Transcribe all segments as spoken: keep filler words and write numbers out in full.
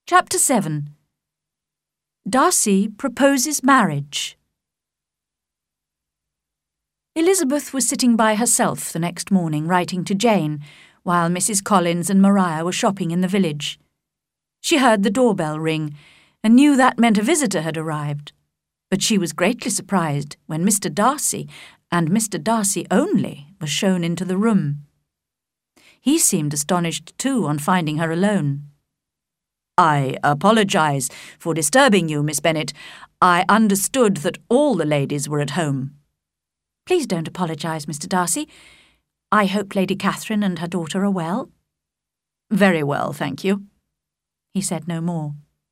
Chapter seven. Darcy proposes marriage. Elizabeth was sitting by herself the next morning writing to Jane, while Missus Collins and Maria were shopping in the village. She heard the doorbell ring, and knew that meant a visitor had arrived. But she was greatly surprised when Mister Darcy, and Mister Darcy only, was shown into the room. He seemed astonished too on finding her alone. "I apologise for disturbing you, Miss Bennet. I understood that all the ladies were at home." "Please don't apologise, Mister Darcy. I hope Lady Catherine and her daughter are well." "Very well, thank you." He said no more.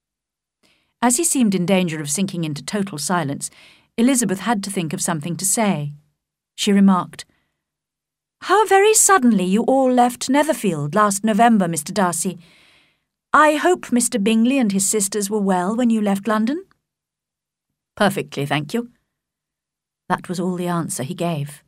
As he seemed in danger of sinking into total silence, Elizabeth had to think of something to say. She remarked, "How very suddenly you all left Netherfield last November, Mister Darcy. I hope Mister Bingley and his sisters were well when you left London?" "Perfectly, thank you." That was all the answer he gave.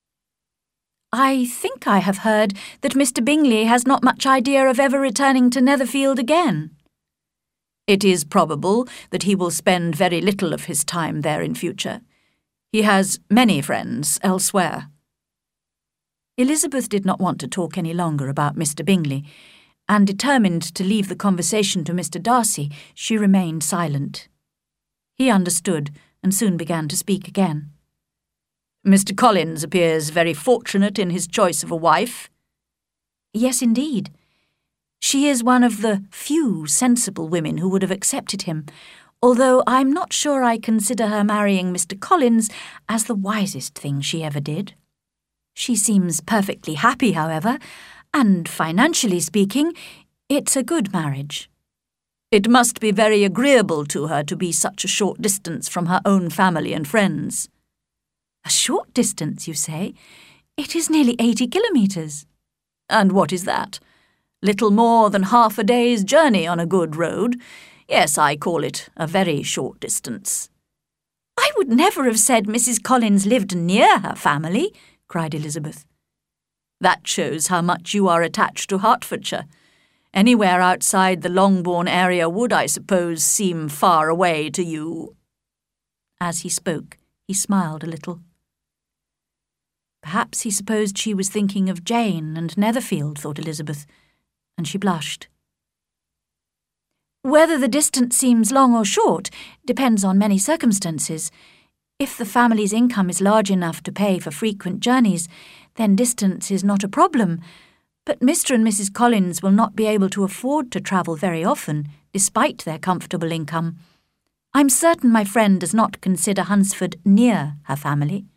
"I think I have heard that Mister Bingley has not much idea of ever returning to Netherfield again." "It is probable that he will spend very little of his time there in future. He has many friends elsewhere." Elizabeth did not want to talk any longer about Mister Bingley, and determined to leave the conversation to Mister Darcy, she remained silent. He understood, and soon began to speak again. "Mister Collins appears very fortunate in his choice of a wife." "Yes, indeed. She is one of the few sensible women who would have accepted him, although I'm not sure I consider her marrying Mister Collins as the wisest thing she ever did. She seems perfectly happy, however, and financially speaking, it's a good marriage." "It must be very agreeable to her to be such a short distance from her own family and friends." "A short distance, you say? It is nearly eighty kilometres." "And what is that? Little more than half a day's journey on a good road. Yes, I call it a very short distance." "I would never have said Missus Collins lived near her family," cried Elizabeth. "That shows how much you are attached to Hertfordshire. Anywhere outside the Longbourn area would, I suppose, seem far away to you." As he spoke, he smiled a little. Perhaps he supposed she was thinking of Jane and Netherfield, thought Elizabeth, and she blushed. "Whether the distance seems long or short depends on many circumstances. If the family's income is large enough to pay for frequent journeys, then distance is not a problem. But Mister and Missus Collins will not be able to afford to travel very often, despite their comfortable income. I'm certain my friend does not consider Hunsford near her family."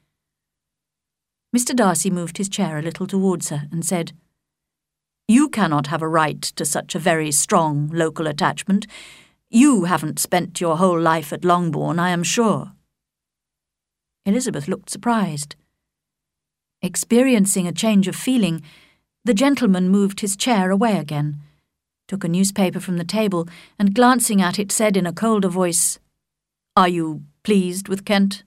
Mister Darcy moved his chair a little towards her and said, "You cannot have a right to such a very strong local attachment. You haven't spent your whole life at Longbourn, I am sure." Elizabeth looked surprised. Experiencing a change of feeling, the gentleman moved his chair away again, took a newspaper from the table, and glancing at it said in a colder voice, "Are you pleased with Kent?"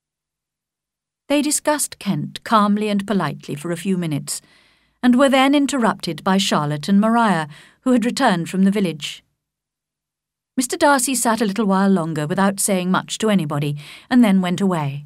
They discussed Kent calmly and politely for a few minutes, and were then interrupted by Charlotte and Maria, who had returned from the village. Mister Darcy sat a little while longer without saying much to anybody, and then went away.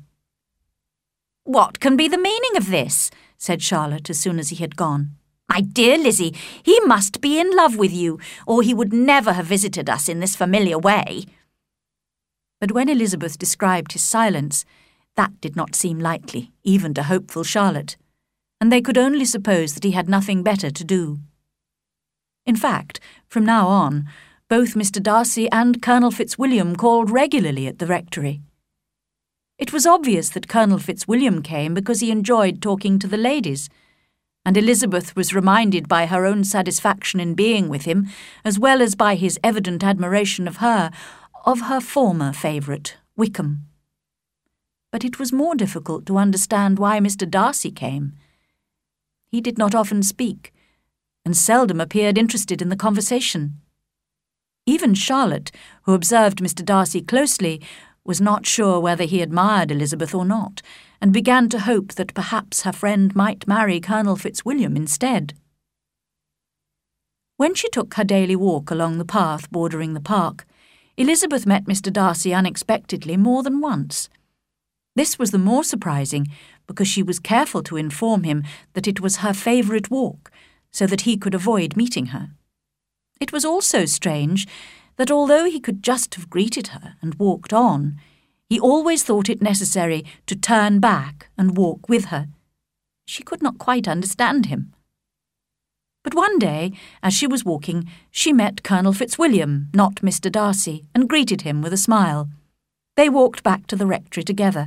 "What can be the meaning of this?" said Charlotte as soon as he had gone. "My dear Lizzie, he must be in love with you, or he would never have visited us in this familiar way." But when Elizabeth described his silence, that did not seem likely, even to hopeful Charlotte, and they could only suppose that he had nothing better to do. In fact, from now on, both Mister Darcy and Colonel Fitzwilliam called regularly at the rectory. It was obvious that Colonel Fitzwilliam came because he enjoyed talking to the ladies, and Elizabeth was reminded by her own satisfaction in being with him, as well as by his evident admiration of her, of her former favourite, Wickham. But it was more difficult to understand why Mister Darcy came. He did not often speak, and seldom appeared interested in the conversation. Even Charlotte, who observed Mister Darcy closely, was not sure whether he admired Elizabeth or not, and began to hope that perhaps her friend might marry Colonel Fitzwilliam instead. When she took her daily walk along the path bordering the park, Elizabeth met Mister Darcy unexpectedly more than once. This was the more surprising because she was careful to inform him that it was her favourite walk, so that he could avoid meeting her. It was also strange that although he could just have greeted her and walked on, he always thought it necessary to turn back and walk with her. She could not quite understand him. But one day, as she was walking, she met Colonel Fitzwilliam, not Mister Darcy, and greeted him with a smile. They walked back to the rectory together.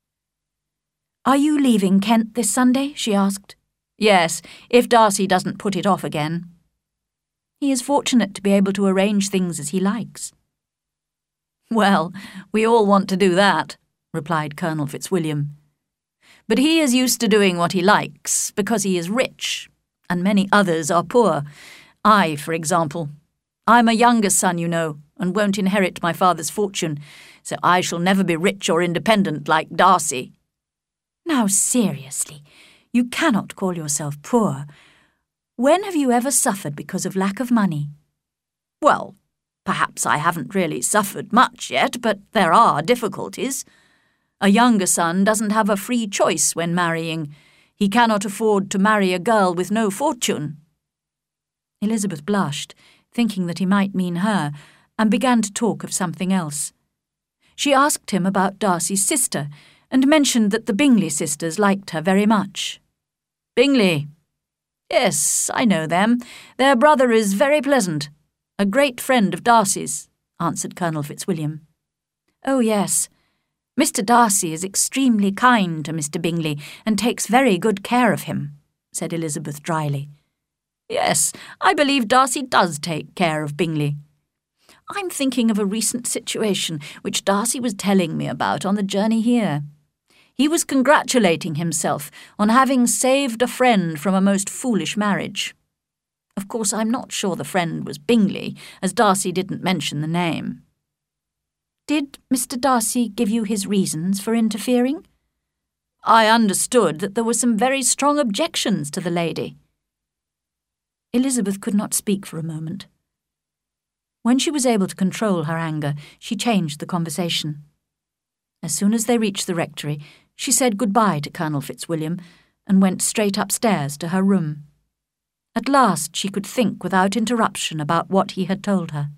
"Are you leaving Kent this Sunday?" she asked. "Yes, if Darcy doesn't put it off again." "He is fortunate to be able to arrange things as he likes." "Well, we all want to do that," replied Colonel Fitzwilliam. "But he is used to doing what he likes because he is rich, and many others are poor. I, for example. I'm a younger son, you know, and won't inherit my father's fortune, so I shall never be rich or independent like Darcy." "Now, seriously, you cannot call yourself poor. When have you ever suffered because of lack of money?" "Well, perhaps I haven't really suffered much yet, but there are difficulties. A younger son doesn't have a free choice when marrying. He cannot afford to marry a girl with no fortune." Elizabeth blushed, thinking that he might mean her, and began to talk of something else. She asked him about Darcy's sister, and mentioned that the Bingley sisters liked her very much. "Bingley? Yes, I know them. Their brother is very pleasant. A great friend of Darcy's," answered Colonel Fitzwilliam. "Oh, yes. Mister Darcy is extremely kind to Mister Bingley and takes very good care of him," said Elizabeth dryly. "Yes, I believe Darcy does take care of Bingley. I'm thinking of a recent situation which Darcy was telling me about on the journey here. He was congratulating himself on having saved a friend from a most foolish marriage. Of course, I'm not sure the friend was Bingley, as Darcy didn't mention the name." "Did Mister Darcy give you his reasons for interfering?" "I understood that there were some very strong objections to the lady." Elizabeth could not speak for a moment. When she was able to control her anger, she changed the conversation. As soon as they reached the rectory, she said goodbye to Colonel Fitzwilliam and went straight upstairs to her room. At last she could think without interruption about what he had told her.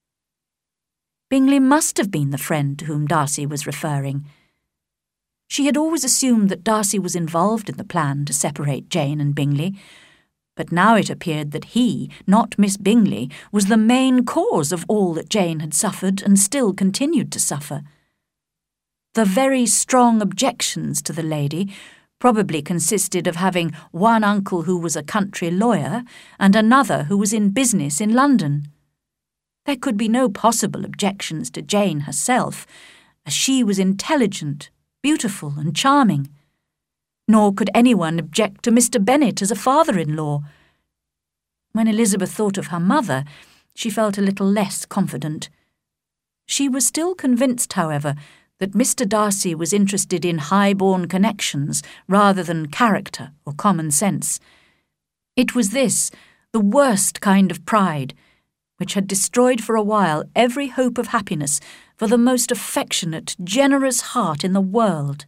Bingley must have been the friend to whom Darcy was referring. She had always assumed that Darcy was involved in the plan to separate Jane and Bingley, but now it appeared that he, not Miss Bingley, was the main cause of all that Jane had suffered and still continued to suffer. The very strong objections to the lady probably consisted of having one uncle who was a country lawyer and another who was in business in London. There could be no possible objections to Jane herself, as she was intelligent, beautiful and charming. Nor could anyone object to Mister Bennet as a father-in-law. When Elizabeth thought of her mother, she felt a little less confident. She was still convinced, however, that Mister Darcy was interested in high-born connections rather than character or common sense. It was this, the worst kind of pride, which had destroyed for a while every hope of happiness for the most affectionate, generous heart in the world.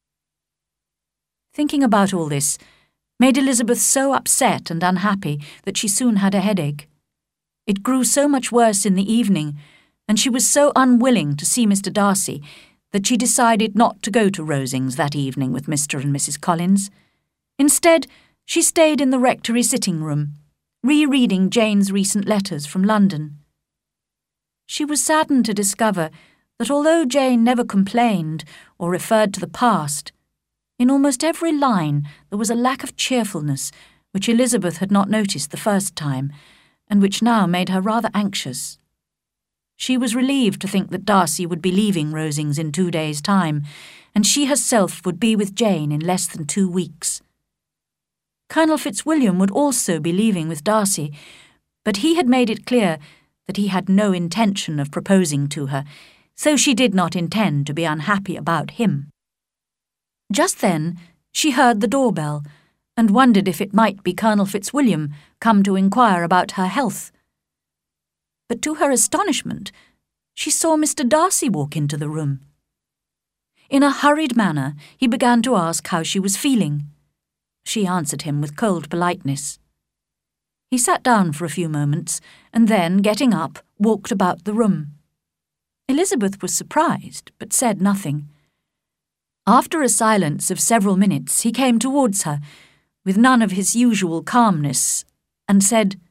Thinking about all this made Elizabeth so upset and unhappy that she soon had a headache. It grew so much worse in the evening, and she was so unwilling to see Mister Darcy that she decided not to go to Rosings that evening with Mister and Missus Collins. Instead, she stayed in the rectory sitting-room, rereading Jane's recent letters from London. She was saddened to discover that although Jane never complained or referred to the past, in almost every line there was a lack of cheerfulness which Elizabeth had not noticed the first time, and which now made her rather anxious. She was relieved to think that Darcy would be leaving Rosings in two days' time, and she herself would be with Jane in less than two weeks. Colonel Fitzwilliam would also be leaving with Darcy, but he had made it clear that he had no intention of proposing to her, so she did not intend to be unhappy about him. Just then she heard the doorbell, and wondered if it might be Colonel Fitzwilliam come to inquire about her health. But to her astonishment, she saw Mister Darcy walk into the room. In a hurried manner, he began to ask how she was feeling. She answered him with cold politeness. He sat down for a few moments, and then, getting up, walked about the room. Elizabeth was surprised, but said nothing. After a silence of several minutes, he came towards her, with none of his usual calmness, and said,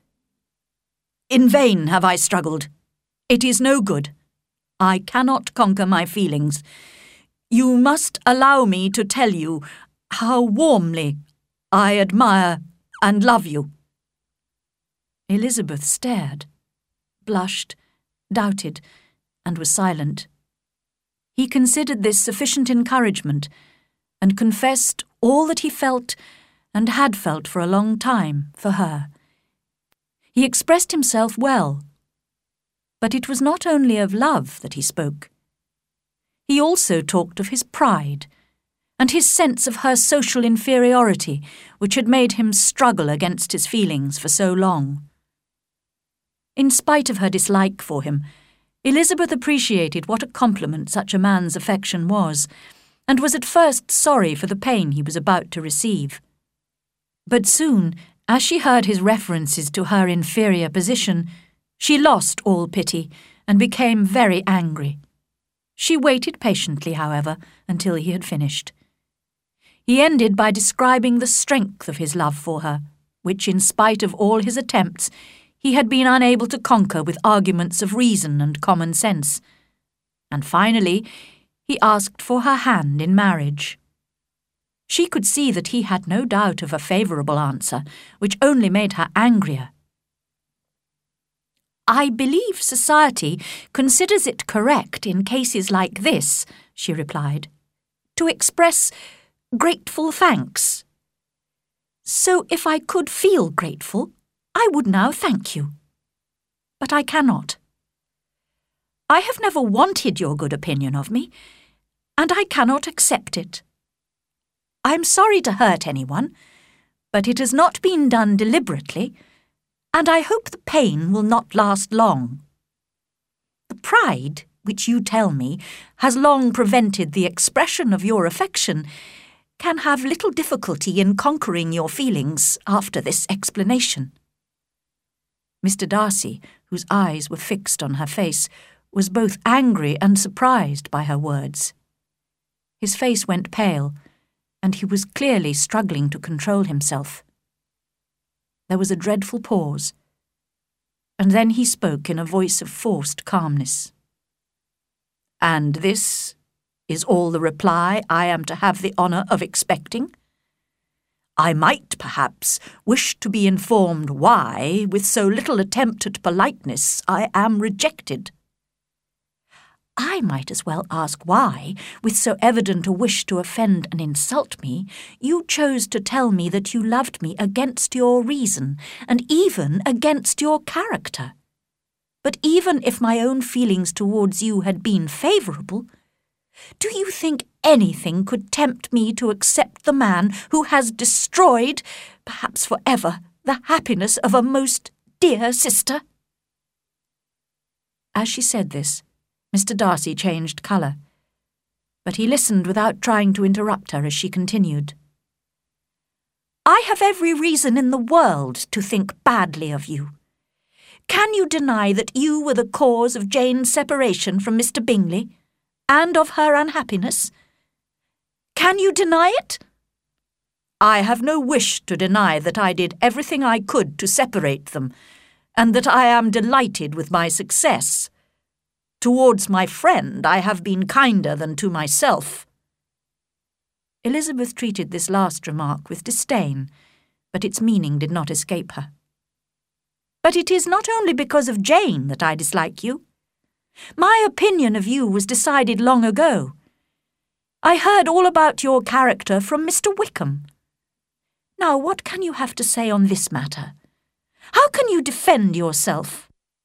"In vain have I struggled. It is no good. I cannot conquer my feelings. You must allow me to tell you how warmly I admire and love you." Elizabeth stared, blushed, doubted, and was silent. He considered this sufficient encouragement, and confessed all that he felt and had felt for a long time for her. He expressed himself well, but it was not only of love that he spoke. He also talked of his pride, and his sense of her social inferiority, which had made him struggle against his feelings for so long. In spite of her dislike for him, Elizabeth appreciated what a compliment such a man's affection was, and was at first sorry for the pain he was about to receive. But soon, as she heard his references to her inferior position, she lost all pity and became very angry. She waited patiently, however, until he had finished. He ended by describing the strength of his love for her, which, in spite of all his attempts, he had been unable to conquer with arguments of reason and common sense. And finally, he asked for her hand in marriage. She could see that he had no doubt of a favourable answer, which only made her angrier. "I believe society considers it correct in cases like this," she replied, "to express grateful thanks. So if I could feel grateful, I would now thank you. But I cannot. I have never wanted your good opinion of me, and I cannot accept it. I am sorry to hurt anyone, but it has not been done deliberately, and I hope the pain will not last long. The pride, which you tell me, has long prevented the expression of your affection, can have little difficulty in conquering your feelings after this explanation." Mister Darcy, whose eyes were fixed on her face, was both angry and surprised by her words. His face went pale, and he was clearly struggling to control himself. There was a dreadful pause, and then he spoke in a voice of forced calmness. "And this is all the reply I am to have the honour of expecting? I might, perhaps, wish to be informed why, with so little attempt at politeness, I am rejected." "I might as well ask why, with so evident a wish to offend and insult me, you chose to tell me that you loved me against your reason, and even against your character. But even if my own feelings towards you had been favourable, do you think anything could tempt me to accept the man who has destroyed, perhaps for ever, the happiness of a most dear sister?" As she said this, Mister Darcy changed colour, but he listened without trying to interrupt her as she continued. "I have every reason in the world to think badly of you. Can you deny that you were the cause of Jane's separation from Mister Bingley, and of her unhappiness? Can you deny it?" "I have no wish to deny that I did everything I could to separate them, and that I am delighted with my success. Towards my friend I have been kinder than to myself." Elizabeth treated this last remark with disdain, but its meaning did not escape her. "But it is not only because of Jane that I dislike you. My opinion of you was decided long ago. I heard all about your character from Mister Wickham. Now, what can you have to say on this matter? How can you defend yourself?"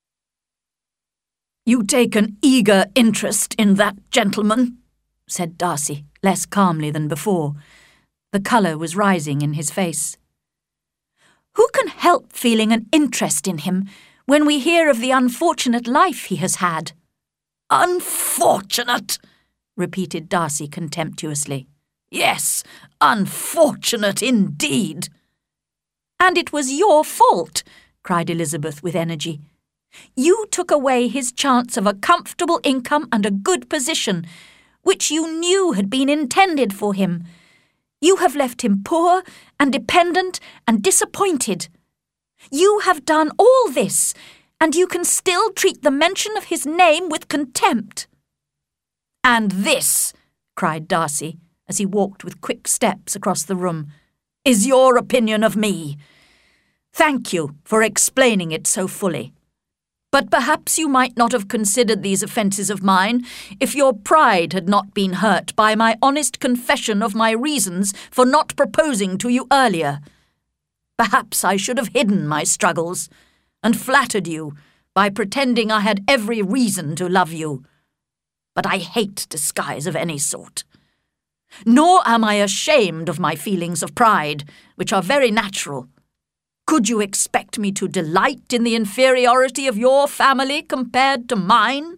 "You take an eager interest in that gentleman," said Darcy, less calmly than before, The colour was rising in his face. "Who can help feeling an interest in him when we hear of the unfortunate life he has had?" "Unfortunate!" repeated Darcy contemptuously. "Yes, unfortunate indeed." "And it was your fault," cried Elizabeth with energy. "You took away his chance of a comfortable income and a good position, which you knew had been intended for him. You have left him poor and dependent and disappointed. You have done all this, and you can still treat the mention of his name with contempt." "And this," cried Darcy, as he walked with quick steps across the room, "is your opinion of me. Thank you for explaining it so fully. But perhaps you might not have considered these offences of mine if your pride had not been hurt by my honest confession of my reasons for not proposing to you earlier. Perhaps I should have hidden my struggles and flattered you by pretending I had every reason to love you. But I hate disguise of any sort. Nor am I ashamed of my feelings of pride, which are very natural. Could you expect me to delight in the inferiority of your family compared to mine?"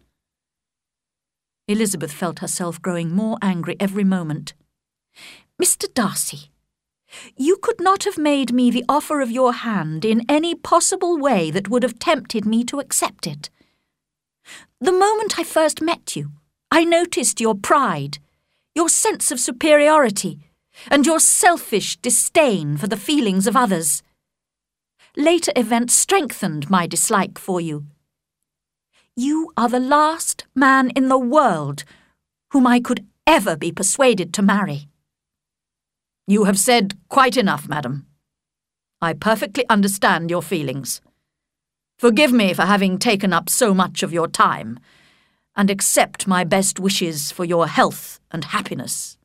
Elizabeth felt herself growing more angry every moment. "Mister Darcy, you could not have made me the offer of your hand in any possible way that would have tempted me to accept it. The moment I first met you, I noticed your pride, your sense of superiority, and your selfish disdain for the feelings of others. Later events strengthened my dislike for you. You are the last man in the world whom I could ever be persuaded to marry." "You have said quite enough, madam. I perfectly understand your feelings. Forgive me for having taken up so much of your time, and accept my best wishes for your health and happiness."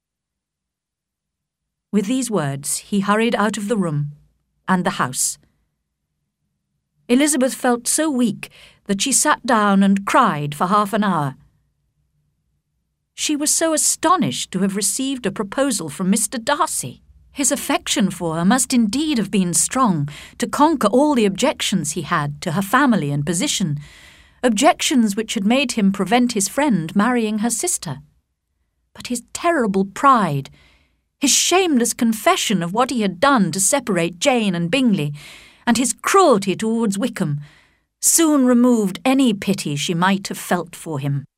With these words, he hurried out of the room and the house. Elizabeth felt so weak that she sat down and cried for half an hour. She was so astonished to have received a proposal from Mister Darcy. His affection for her must indeed have been strong to conquer all the objections he had to her family and position, objections which had made him prevent his friend marrying her sister. But his terrible pride, his shameless confession of what he had done to separate Jane and Bingley, and his cruelty towards Wickham, soon removed any pity she might have felt for him.